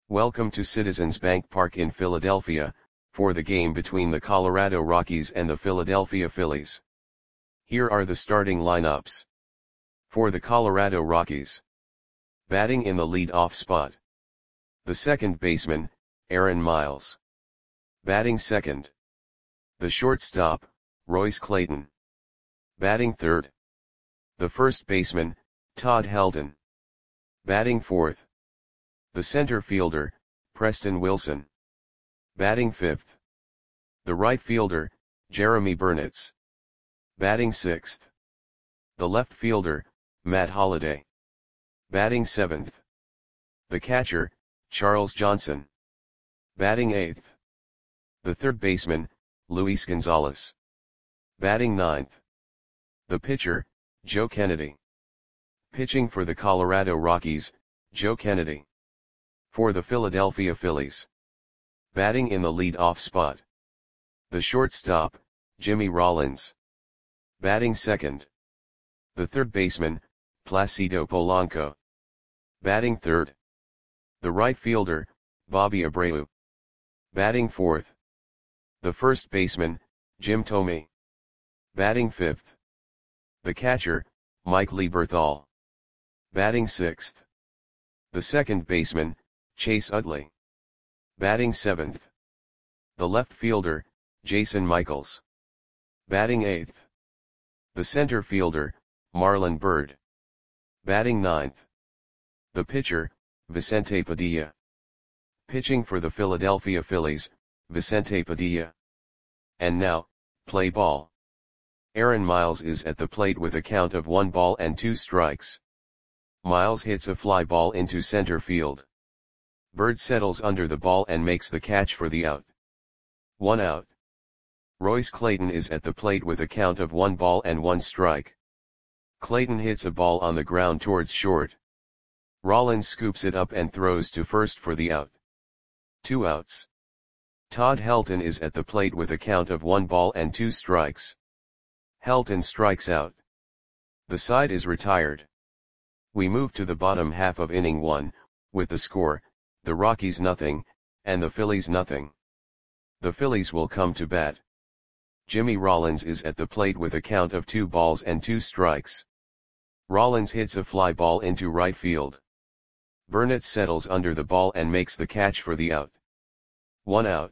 Welcome to Citizens Bank Park in Philadelphia, for the game between the Colorado Rockies and the Philadelphia Phillies. Here are the starting lineups. For the Colorado Rockies. Batting in the lead-off spot. The second baseman, Aaron Miles. Batting second. The shortstop, Royce Clayton. Batting third. The first baseman, Todd Helton. Batting fourth. The center fielder, Preston Wilson. Batting fifth. The right fielder, Jeremy Burnitz. Batting sixth. The left fielder, Matt Holliday. Batting seventh. The catcher, Charles Johnson. Batting eighth. The third baseman, Luis Gonzalez. Batting ninth. The pitcher, Joe Kennedy. Pitching for the Colorado Rockies, Joe Kennedy. For the Philadelphia Phillies. Batting in the lead-off spot. The shortstop, Jimmy Rollins. Batting second. The third baseman, Placido Polanco. Batting third. The right fielder, Bobby Abreu. Batting fourth. The first baseman, Jim Thome. Batting fifth. The catcher, Mike Lieberthal. Batting sixth. The second baseman, Chase Utley. Batting seventh. The left fielder, Jason Michaels. Batting eighth. The center fielder, Marlon Byrd. Batting ninth. The pitcher, Vicente Padilla. Pitching for the Philadelphia Phillies, Vicente Padilla. And now, play ball. Aaron Miles is at the plate with a count of 1 ball and 2 strikes. Miles hits a fly ball into center field. Byrd settles under the ball and makes the catch for the out. 1 out. Royce Clayton is at the plate with a count of 1 ball and 1 strike. Clayton hits a ball on the ground towards short. Rollins scoops it up and throws to first for the out. 2 outs. Todd Helton is at the plate with a count of 1 ball and 2 strikes. Helton strikes out. The side is retired. We move to the bottom half of inning 1, with the score, the Rockies nothing, and the Phillies nothing. The Phillies will come to bat. Jimmy Rollins is at the plate with a count of 2 balls and 2 strikes. Rollins hits a fly ball into right field. Burnitz settles under the ball and makes the catch for the out. 1 out.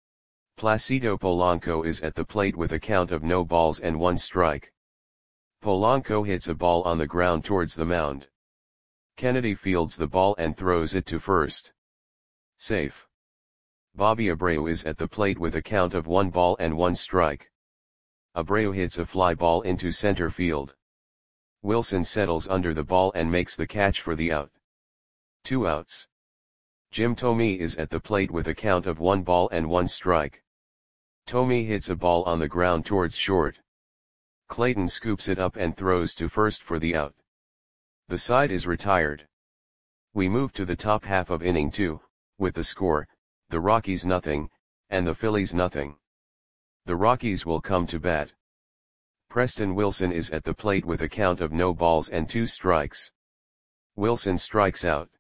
Placido Polanco is at the plate with a count of no balls and 1 strike. Polanco hits a ball on the ground towards the mound. Kennedy fields the ball and throws it to first. Safe. Bobby Abreu is at the plate with a count of 1 ball and 1 strike. Abreu hits a fly ball into center field. Wilson settles under the ball and makes the catch for the out. 2 outs. Jim Thome is at the plate with a count of 1 ball and 1 strike. Thome hits a ball on the ground towards short. Clayton scoops it up and throws to first for the out. The side is retired. We move to the top half of inning 2, with the score, the Rockies nothing, and the Phillies nothing. The Rockies will come to bat. Preston Wilson is at the plate with a count of no balls and 2 strikes. Wilson strikes out.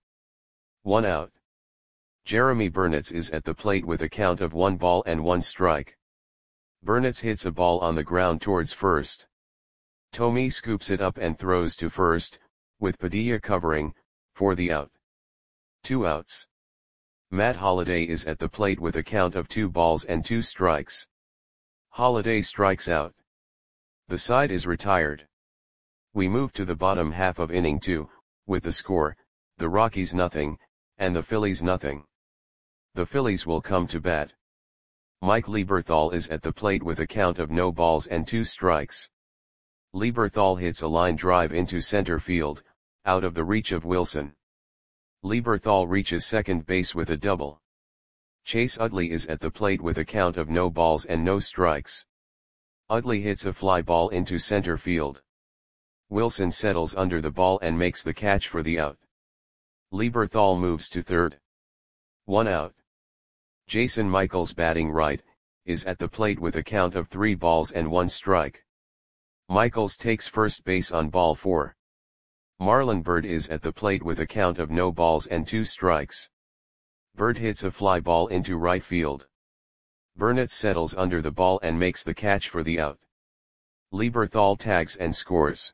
1 out. Jeremy Burnitz is at the plate with a count of 1 ball and 1 strike. Burnitz hits a ball on the ground towards first. Thome scoops it up and throws to first, with Padilla covering, for the out. 2 outs. Matt Holliday is at the plate with a count of 2 balls and 2 strikes. Holliday strikes out. The side is retired. We move to the bottom half of inning 2, with the score, the Rockies nothing, and the Phillies nothing. The Phillies will come to bat. Mike Lieberthal is at the plate with a count of no balls and 2 strikes. Lieberthal hits a line drive into center field, out of the reach of Wilson. Lieberthal reaches second base with a double. Chase Utley is at the plate with a count of no balls and no strikes. Utley hits a fly ball into center field. Wilson settles under the ball and makes the catch for the out. Lieberthal moves to third. 1 out. Jason Michaels, batting right, is at the plate with a count of 3 balls and 1 strike. Michaels takes first base on ball 4. Marlon Byrd is at the plate with a count of no balls and 2 strikes. Bird hits a fly ball into right field. Burnett settles under the ball and makes the catch for the out. Lieberthal tags and scores.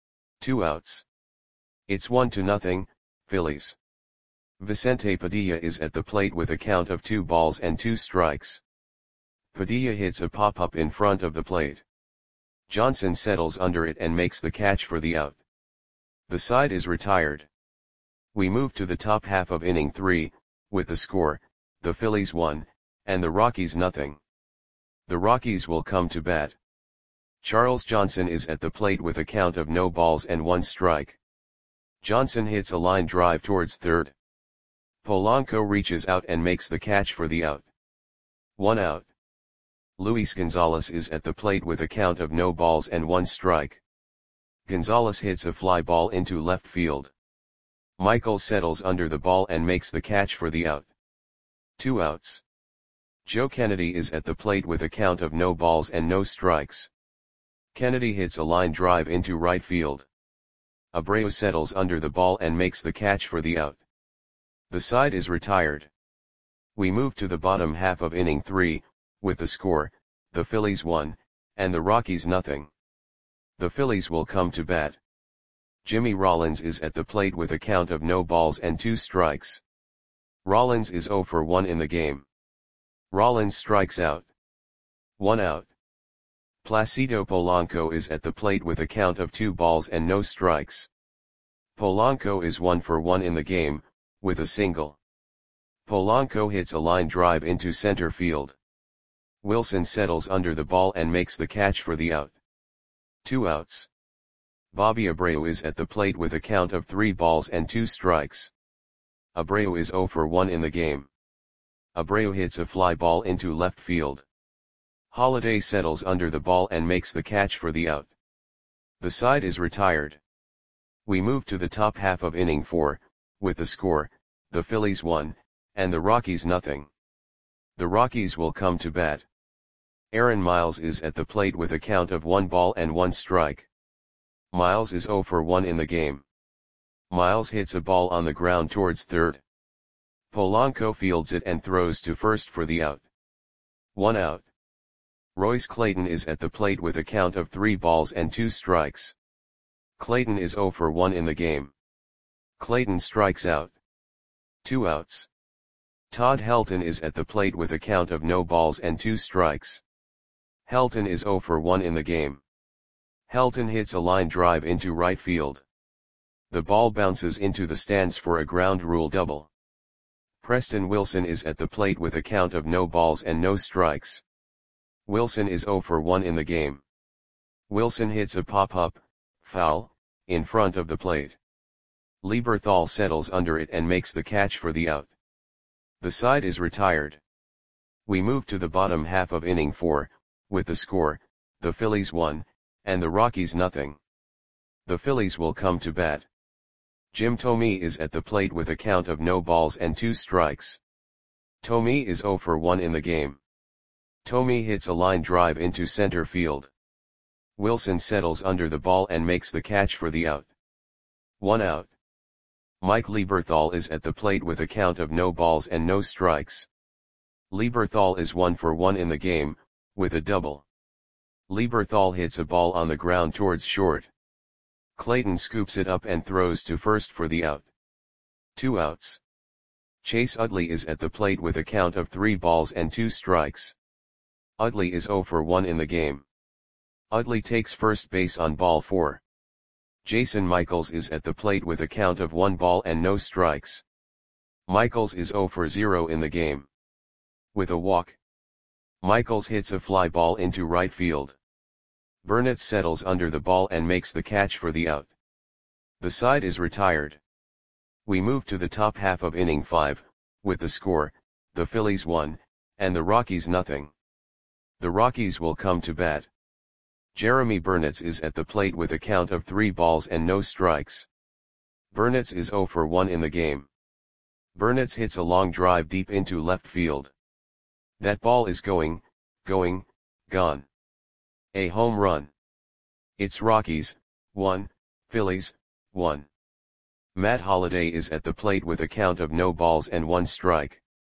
2 outs. It's 1-0, Phillies. Vicente Padilla is at the plate with a count of 2 balls and 2 strikes. Padilla hits a pop-up in front of the plate. Johnson settles under it and makes the catch for the out. The side is retired. We move to the top half of inning 3, with the score, the Phillies 1, and the Rockies nothing. The Rockies will come to bat. Charles Johnson is at the plate with a count of no balls and 1 strike. Johnson hits a line drive towards third. Polanco reaches out and makes the catch for the out. 1 out. Luis Gonzalez is at the plate with a count of no balls and 1 strike. Gonzalez hits a fly ball into left field. Michaels settles under the ball and makes the catch for the out. 2 outs. Joe Kennedy is at the plate with a count of no balls and no strikes. Kennedy hits a line drive into right field. Abreu settles under the ball and makes the catch for the out. The side is retired. We move to the bottom half of inning 3, with the score, the Phillies 1, and the Rockies nothing. The Phillies will come to bat. Jimmy Rollins is at the plate with a count of no balls and 2 strikes. Rollins is 0 for 1 in the game. Rollins strikes out. 1 out. Placido Polanco is at the plate with a count of 2 balls and no strikes. Polanco is 1 for 1 in the game, with a single. Polanco hits a line drive into center field. Wilson settles under the ball and makes the catch for the out. 2 outs. Bobby Abreu is at the plate with a count of 3 balls and 2 strikes. Abreu is 0 for 1 in the game. Abreu hits a fly ball into left field. Holiday settles under the ball and makes the catch for the out. The side is retired. We move to the top half of inning 4, with the score, the Phillies 1, and the Rockies nothing. The Rockies will come to bat. Aaron Miles is at the plate with a count of 1 ball and 1 strike. Miles is 0 for 1 in the game. Miles hits a ball on the ground towards third. Polanco fields it and throws to first for the out. 1 out. Royce Clayton is at the plate with a count of 3 balls and 2 strikes. Clayton is 0 for 1 in the game. Clayton strikes out. 2 outs. Todd Helton is at the plate with a count of no balls and 2 strikes. Helton is 0 for 1 in the game. Helton hits a line drive into right field. The ball bounces into the stands for a ground rule double. Preston Wilson is at the plate with a count of no balls and no strikes. Wilson is 0 for 1 in the game. Wilson hits a pop-up, foul, in front of the plate. Lieberthal settles under it and makes the catch for the out. The side is retired. We move to the bottom half of inning 4, with the score, the Phillies 1, and the Rockies nothing. The Phillies will come to bat. Jim Thome is at the plate with a count of no balls and 2 strikes. Thome is 0 for 1 in the game. Thome hits a line drive into center field. Wilson settles under the ball and makes the catch for the out. 1 out. Mike Lieberthal is at the plate with a count of no balls and no strikes. Lieberthal is 1 for 1 in the game, with a double. Lieberthal hits a ball on the ground towards short. Clayton scoops it up and throws to first for the out. 2 outs. Chase Utley is at the plate with a count of 3 balls and 2 strikes. Utley is 0 for 1 in the game. Utley takes first base on ball 4. Jason Michaels is at the plate with a count of 1 ball and no strikes. Michaels is 0 for 0 in the game. With a walk, Michaels hits a fly ball into right field. Burnett settles under the ball and makes the catch for the out. The side is retired. We move to the top half of inning 5, with the score, the Phillies 1, and the Rockies nothing. The Rockies will come to bat. Jeremy Burnett is at the plate with a count of 3 balls and no strikes. Burnett is 0 for 1 in the game. Burnett hits a long drive deep into left field. That ball is gone. A home run. It's Rockies, 1, Phillies, 1. Matt Holliday is at the plate with a count of no balls and 1 strike.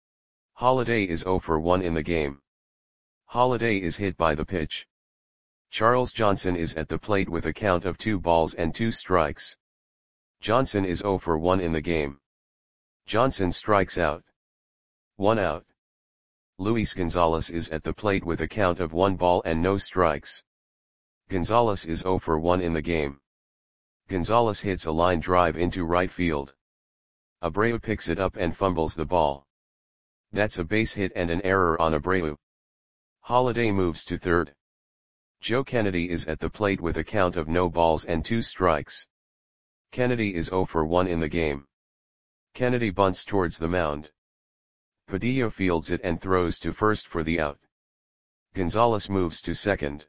Holliday is 0 for 1 in the game. Holliday is hit by the pitch. Charles Johnson is at the plate with a count of 2 balls and 2 strikes. Johnson is 0 for 1 in the game. Johnson strikes out. 1 out. Luis Gonzalez is at the plate with a count of 1 ball and no strikes. Gonzalez is 0 for 1 in the game. Gonzalez hits a line drive into right field. Abreu picks it up and fumbles the ball. That's a base hit and an error on Abreu. Holliday moves to third. Joe Kennedy is at the plate with a count of no balls and 2 strikes. Kennedy is 0 for 1 in the game. Kennedy bunts towards the mound. Padilla fields it and throws to first for the out. Gonzalez moves to second.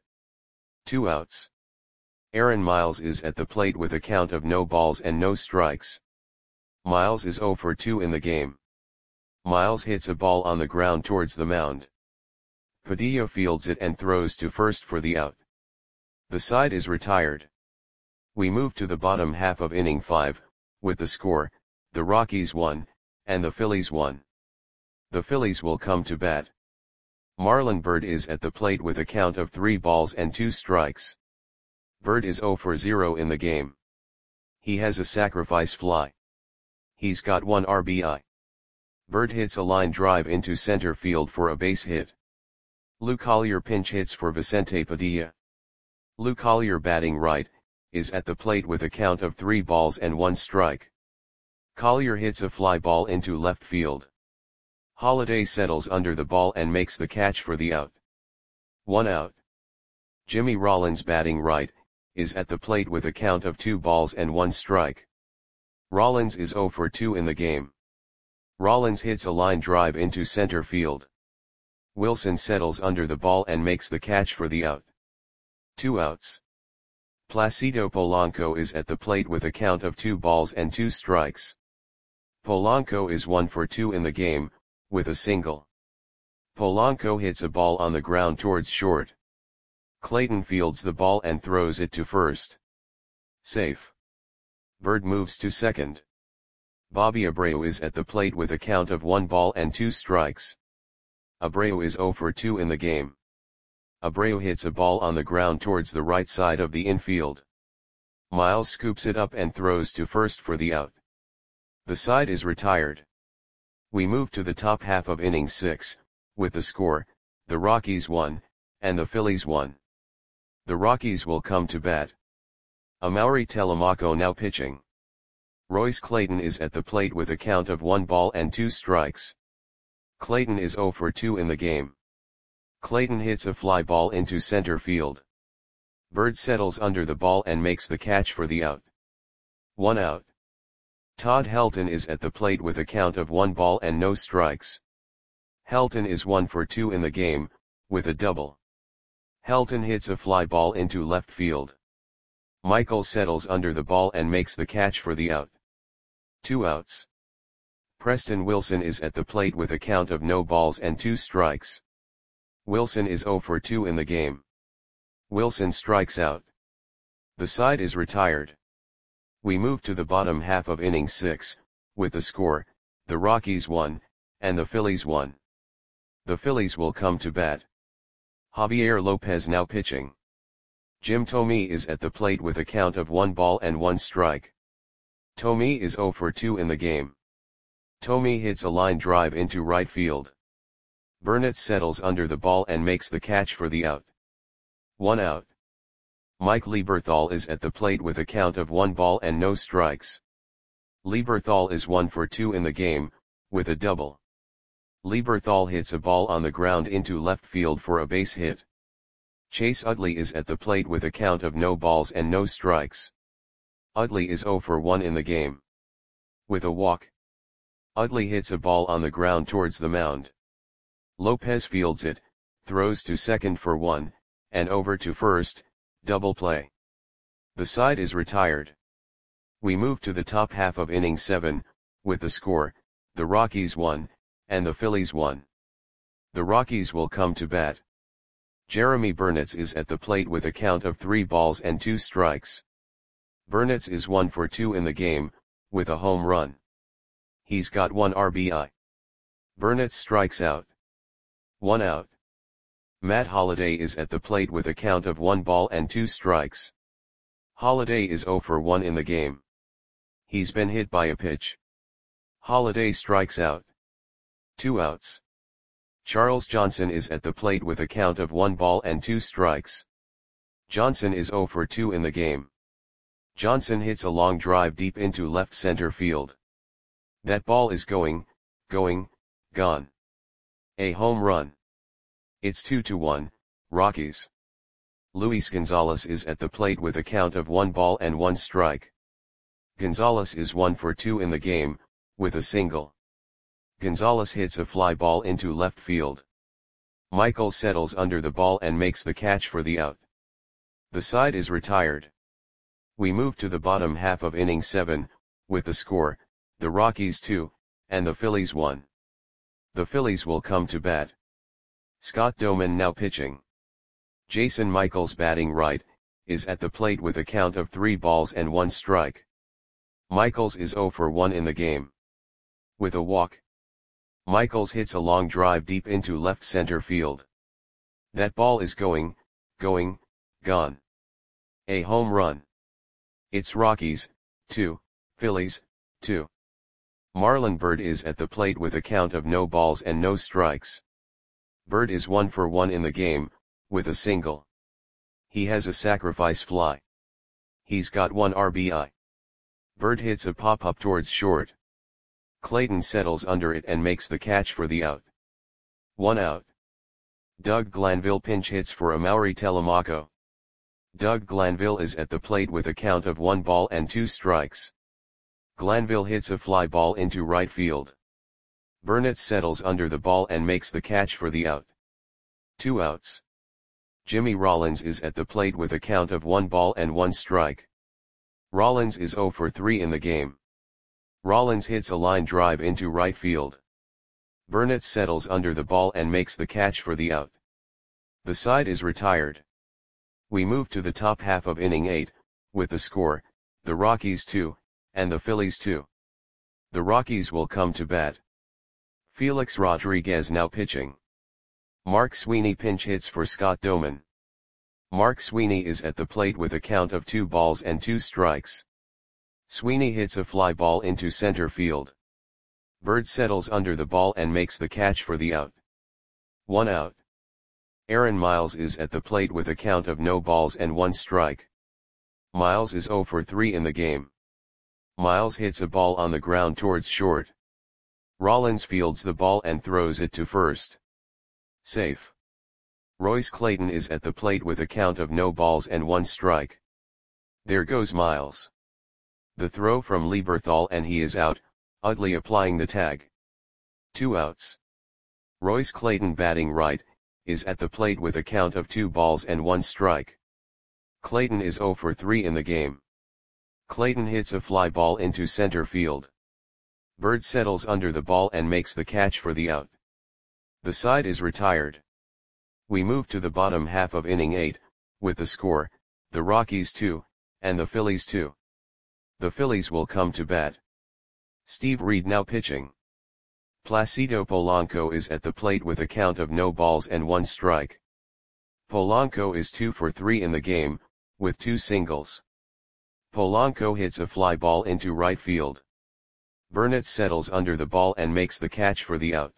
2 outs. Aaron Miles is at the plate with a count of no balls and no strikes. Miles is 0 for 2 in the game. Miles hits a ball on the ground towards the mound. Padilla fields it and throws to first for the out. The side is retired. We move to the bottom half of inning 5, with the score, the Rockies 1, and the Phillies 1. The Phillies will come to bat. Marlon Byrd is at the plate with a count of 3 balls and 2 strikes. Byrd is 0 for 0 in the game. He has a sacrifice fly. He's got 1 RBI. Byrd hits a line drive into center field for a base hit. Lou Collier pinch hits for Vicente Padilla. Lou Collier, batting right, is at the plate with a count of 3 balls and 1 strike. Collier hits a fly ball into left field. Holliday settles under the ball and makes the catch for the out. 1 out. Jimmy Rollins, batting right, is at the plate with a count of 2 balls and 1 strike. Rollins is 0 for 2 in the game. Rollins hits a line drive into center field. Wilson settles under the ball and makes the catch for the out. 2 outs. Placido Polanco is at the plate with a count of 2 balls and 2 strikes. Polanco is 1 for 2 in the game, with a single. Polanco hits a ball on the ground towards short. Clayton fields the ball and throws it to first. Safe. Byrd moves to second. Bobby Abreu is at the plate with a count of 1 ball and 2 strikes. Abreu is 0 for 2 in the game. Abreu hits a ball on the ground towards the right side of the infield. Miles scoops it up and throws to first for the out. The side is retired. We move to the top half of inning 6, with the score, the Rockies 1, and the Phillies 1. The Rockies will come to bat. Amaury Telemaco now pitching. Royce Clayton is at the plate with a count of 1 ball and 2 strikes. Clayton is 0 for 2 in the game. Clayton hits a fly ball into center field. Byrd settles under the ball and makes the catch for the out. 1 out. Todd Helton is at the plate with a count of 1 ball and no strikes. Helton is 1 for 2 in the game, with a double. Helton hits a fly ball into left field. Michael settles under the ball and makes the catch for the out. 2 outs. Preston Wilson is at the plate with a count of no balls and 2 strikes. Wilson is 0 for 2 in the game. Wilson strikes out. The side is retired. We move to the bottom half of inning 6, with the score, the Rockies 1, and the Phillies 1. The Phillies will come to bat. Javier Lopez now pitching. Jim Thome is at the plate with a count of 1 ball and 1 strike. Thome is 0 for 2 in the game. Thome hits a line drive into right field. Burnett settles under the ball and makes the catch for the out. 1 out. Mike Lieberthal is at the plate with a count of 1 ball and no strikes. Lieberthal is 1 for 2 in the game, with a double. Lieberthal hits a ball on the ground into left field for a base hit. Chase Utley is at the plate with a count of no balls and no strikes. Utley is 0 for 1 in the game. With a walk. Utley hits a ball on the ground towards the mound. Lopez fields it, throws to second for 1, and over to first, double play. The side is retired. We move to the top half of inning 7, with the score, the Rockies 1, and the Phillies 1. The Rockies will come to bat. Jeremy Burnitz is at the plate with a count of 3 balls and 2 strikes. Burnitz is 1 for 2 in the game, with a home run. He's got 1 RBI. Burnett strikes out. 1 out. Matt Holliday is at the plate with a count of 1 ball and 2 strikes. Holliday is 0 for 1 in the game. He's been hit by a pitch. Holliday strikes out. 2 outs. Charles Johnson is at the plate with a count of 1 ball and 2 strikes. Johnson is 0 for 2 in the game. Johnson hits a long drive deep into left center field. That ball is going, gone. A home run. It's 2-1, Rockies. Luis Gonzalez is at the plate with a count of 1 ball and 1 strike. Gonzalez is 1 for 2 in the game, with a single. Gonzalez hits a fly ball into left field. Michaels settles under the ball and makes the catch for the out. The side is retired. We move to the bottom half of inning 7, with the score, the Rockies 2, and the Phillies 1. The Phillies will come to bat. Scott Doman now pitching. Jason Michaels batting right, is at the plate with a count of 3 balls and 1 strike. Michaels is 0 for 1 in the game. With a walk. Michaels hits a long drive deep into left center field. That ball is going, gone. A home run. It's Rockies, 2, Phillies, 2. Marlon Byrd is at the plate with a count of no balls and no strikes. Byrd is 1 for 1 in the game, with a single. He has a sacrifice fly. He's got 1 RBI. Byrd hits a pop-up towards short. Clayton settles under it and makes the catch for the out. 1 out. Doug Glanville pinch hits for Amaury Telemaco. Doug Glanville is at the plate with a count of 1 ball and 2 strikes. Glanville hits a fly ball into right field. Burnett settles under the ball and makes the catch for the out. 2 outs. Jimmy Rollins is at the plate with a count of 1 ball and 1 strike. Rollins is 0 for 3 in the game. Rollins hits a line drive into right field. Burnett settles under the ball and makes the catch for the out. The side is retired. We move to the top half of inning 8, with the score, the Rockies 2, and the Phillies 2. The Rockies will come to bat. Felix Rodriguez now pitching. Mark Sweeney pinch hits for Scott Doman. Mark Sweeney is at the plate with a count of 2 balls and 2 strikes. Sweeney hits a fly ball into center field. Byrd settles under the ball and makes the catch for the out. 1 out. Aaron Miles is at the plate with a count of no balls and 1 strike. Miles is 0 for 3 in the game. Miles hits a ball on the ground towards short. Rollins fields the ball and throws it to first. Safe. Royce Clayton is at the plate with a count of no balls and 1 strike. There goes Miles. The throw from Lieberthal and he is out, Utley applying the tag. 2 outs. Royce Clayton batting right, is at the plate with a count of 2 balls and 1 strike. Clayton is 0 for 3 in the game. Clayton hits a fly ball into center field. Byrd settles under the ball and makes the catch for the out. The side is retired. We move to the bottom half of inning 8, with the score, the Rockies 2, and the Phillies 2. The Phillies will come to bat. Steve Reed now pitching. Placido Polanco is at the plate with a count of no balls and 1 strike. Polanco is 2 for 3 in the game, with 2 singles. Polanco hits a fly ball into right field. Burnett settles under the ball and makes the catch for the out.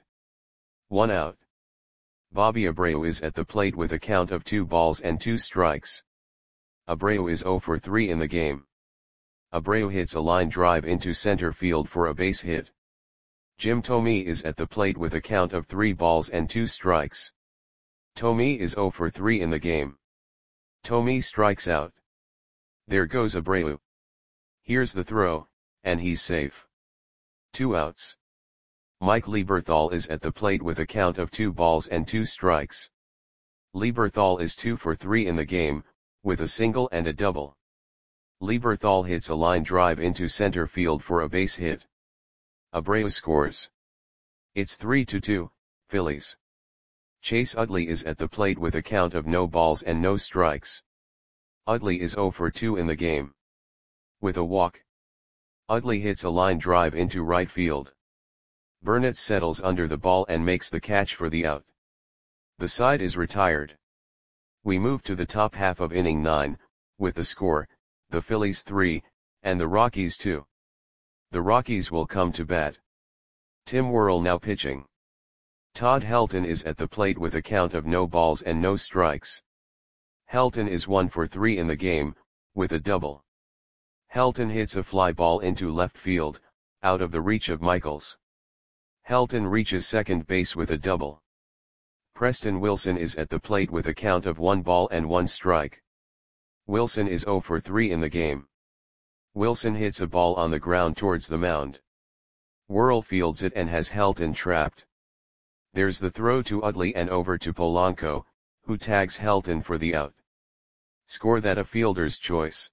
1 out. Bobby Abreu is at the plate with a count of 2 balls and 2 strikes. Abreu is 0 for 3 in the game. Abreu hits a line drive into center field for a base hit. Jim Thome is at the plate with a count of 3 balls and 2 strikes. Thome is 0 for 3 in the game. Thome strikes out. There goes Abreu. Here's the throw, and he's safe. 2 outs. Mike Lieberthal is at the plate with a count of 2 balls and 2 strikes. Lieberthal is 2 for 3 in the game, with a single and a double. Lieberthal hits a line drive into center field for a base hit. Abreu scores. It's 3-2, Phillies. Chase Utley is at the plate with a count of no balls and no strikes. Utley is 0 for 2 in the game. With a walk. Utley hits a line drive into right field. Burnett settles under the ball and makes the catch for the out. The side is retired. We move to the top half of inning 9, with the score, the Phillies 3, and the Rockies 2. The Rockies will come to bat. Tim Worrell now pitching. Todd Helton is at the plate with a count of no balls and no strikes. Helton is 1 for 3 in the game, with a double. Helton hits a fly ball into left field, out of the reach of Michaels. Helton reaches second base with a double. Preston Wilson is at the plate with a count of 1 ball and 1 strike. Wilson is 0 for 3 in the game. Wilson hits a ball on the ground towards the mound. Worrell fields it and has Helton trapped. There's the throw to Utley and over to Polanco, who tags Helton for the out. Score that a fielder's choice.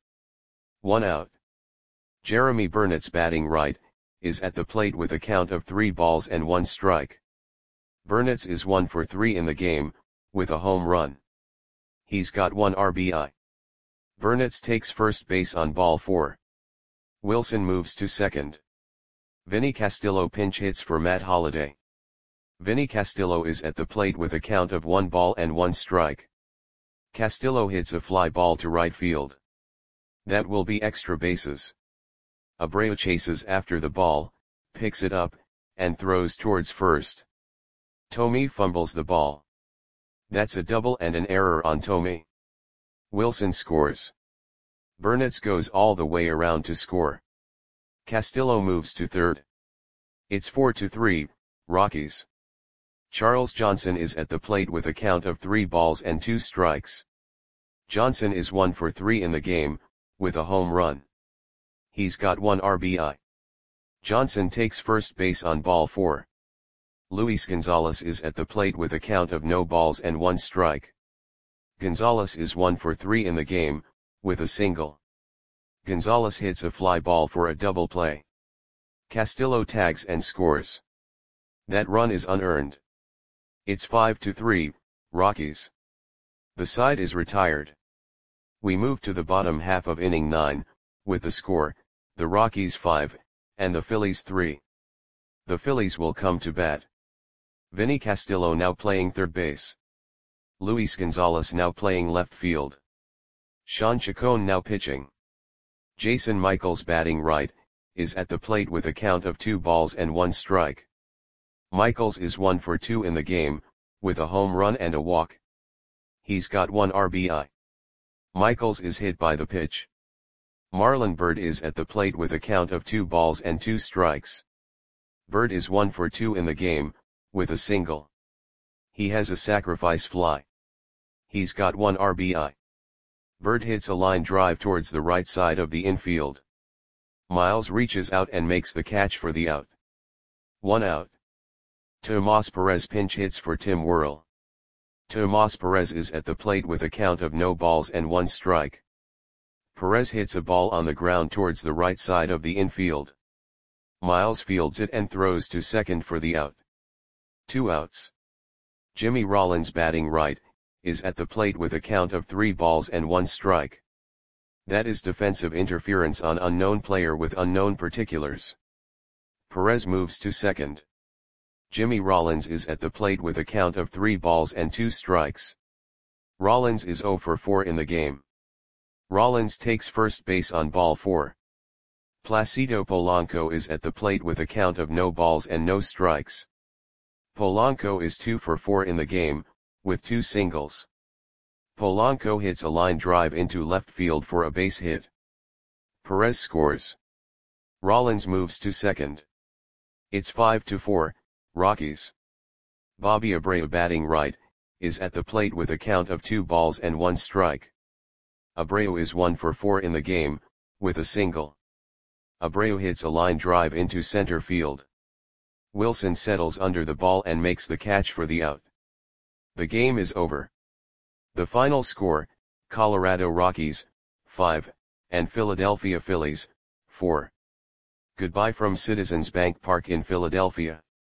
1 out. Jeremy Burnett's batting right, is at the plate with a count of 3 balls and 1 strike. Burnett's is 1 for 3 in the game, with a home run. He's got 1 RBI. Burnett's takes first base on ball 4. Wilson moves to second. Vinny Castillo pinch hits for Matt Holliday. Vinny Castillo is at the plate with a count of 1 ball and 1 strike. Castillo hits a fly ball to right field. That will be extra bases. Abreu chases after the ball, picks it up, and throws towards first. Thome fumbles the ball. That's a double and an error on Thome. Wilson scores. Burnett's goes all the way around to score. Castillo moves to third. It's 4-3, Rockies. Charles Johnson is at the plate with a count of 3 balls and 2 strikes. Johnson is 1 for 3 in the game, with a home run. He's got 1 RBI. Johnson takes first base on ball 4. Luis Gonzalez is at the plate with a count of no balls and 1 strike. Gonzalez is 1 for 3 in the game, with a single. Gonzalez hits a fly ball for a double play. Castillo tags and scores. That run is unearned. It's 5-3, Rockies. The side is retired. We move to the bottom half of inning 9, with the score, the Rockies 5, and the Phillies 3. The Phillies will come to bat. Vinny Castillo now playing third base. Luis Gonzalez now playing left field. Sean Chacon now pitching. Jason Michaels batting right, is at the plate with a count of 2 balls and 1 strike. Michaels is 1 for 2 in the game, with a home run and a walk. He's got 1 RBI. Michaels is hit by the pitch. Marlon Byrd is at the plate with a count of 2 balls and 2 strikes. Byrd is 1 for 2 in the game, with a single. He has a sacrifice fly. He's got 1 RBI. Byrd hits a line drive towards the right side of the infield. Miles reaches out and makes the catch for the out. 1 out. Tomas Perez pinch hits for Tim Worrell. Tomas Perez is at the plate with a count of no balls and 1 strike. Perez hits a ball on the ground towards the right side of the infield. Miles fields it and throws to second for the out. 2 outs. Jimmy Rollins batting right, is at the plate with a count of 3 balls and 1 strike. That is defensive interference on unknown player with unknown particulars. Perez moves to second. Jimmy Rollins is at the plate with a count of 3 balls and 2 strikes. Rollins is 0 for 4 in the game. Rollins takes first base on ball 4. Placido Polanco is at the plate with a count of no balls and no strikes. Polanco is 2 for 4 in the game, with 2 singles. Polanco hits a line drive into left field for a base hit. Perez scores. Rollins moves to second. It's 5-4, Rockies. Bobby Abreu batting right, is at the plate with a count of 2 balls and 1 strike. Abreu is 1 for 4 in the game, with a single. Abreu hits a line drive into center field. Wilson settles under the ball and makes the catch for the out. The game is over. The final score, Colorado Rockies, 5, and Philadelphia Phillies, 4. Goodbye from Citizens Bank Park in Philadelphia.